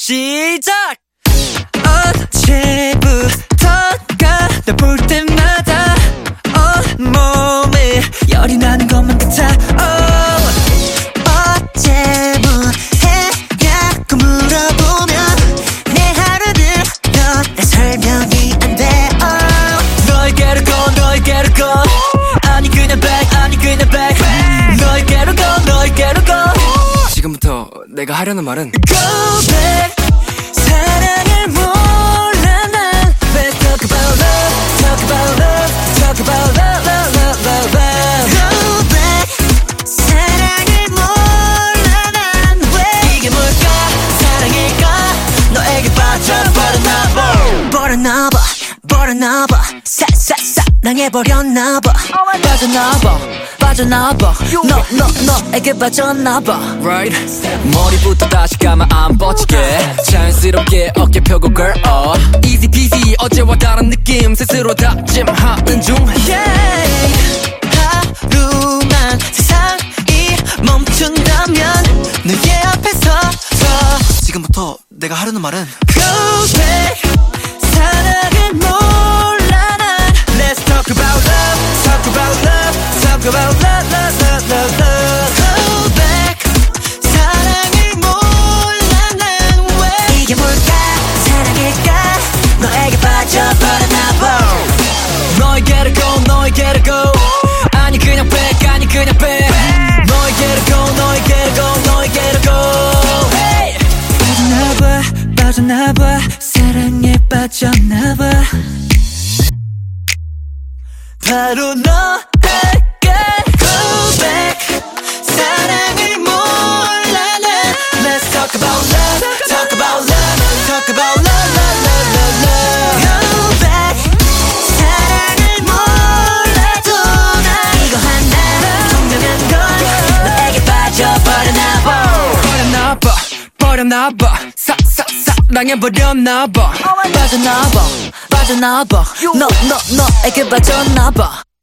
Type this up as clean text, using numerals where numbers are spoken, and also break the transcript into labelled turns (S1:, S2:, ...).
S1: 시작! 언제부턴가 널 볼 때마다 온몸에 열이 나는 것만 같아.
S2: 어제뭐 했냐고 물어보면 내 하루를 너네 설명이 안 돼.
S1: 너에게로 go, 너에게로 go. 아니 그냥 back, 아니 그냥 back. 너에게로 go, 너에게로 go.
S3: 지금부터 내가 하려는 말은
S1: Go back. 사랑을 몰라 난. Let's talk about love, talk about love, talk about love, love, love, love, love.
S2: Go back. 사랑을 몰라 난 왜
S1: 이게 뭘까? 사랑일까? 너에게 빠져버렸나봐.
S2: 버렸나봐 버렸나봐 사랑해버렸나봐
S1: 빠져나봐 너에게 빠졌나봐.
S3: Right? 머리부터 다시 감아 안 뻗치게 자연스럽게 어깨 펴고 girl Easy peasy 어제와 다른 느낌 스스로 다짐하는 중
S1: Yeah. 하루만 세상이 멈춘다면 너의 앞에 서서
S3: 지금부터 내가 하려는 말은
S1: Go back. 사랑을 몰라 난. Let's talk about love, talk about love, talk about love, love, love, love, love. Go back. 사랑을 몰라 난 왜
S2: 이게 뭘까 사랑일까
S1: 너에게 빠져버렸나봐. 너에게로 go, 너에게로 go. 아니 그냥 back, 아니 그냥 back. 너에게로 go, 너에게로 go, 너에게로 go. Hey. 빠져나봐 사랑에 빠져나봐. 바로 너에게 go back. 사랑을 몰라 난. Let's talk about love, talk about love, talk about love, love, love, love, love.
S2: Go back 사랑을 몰라도 난 이거 하나 분명한 건 너에게 빠져버렸나봐
S3: 버렸나봐 사랑해버렸나봐
S1: 빠져나봐 너에게 빠졌나봐.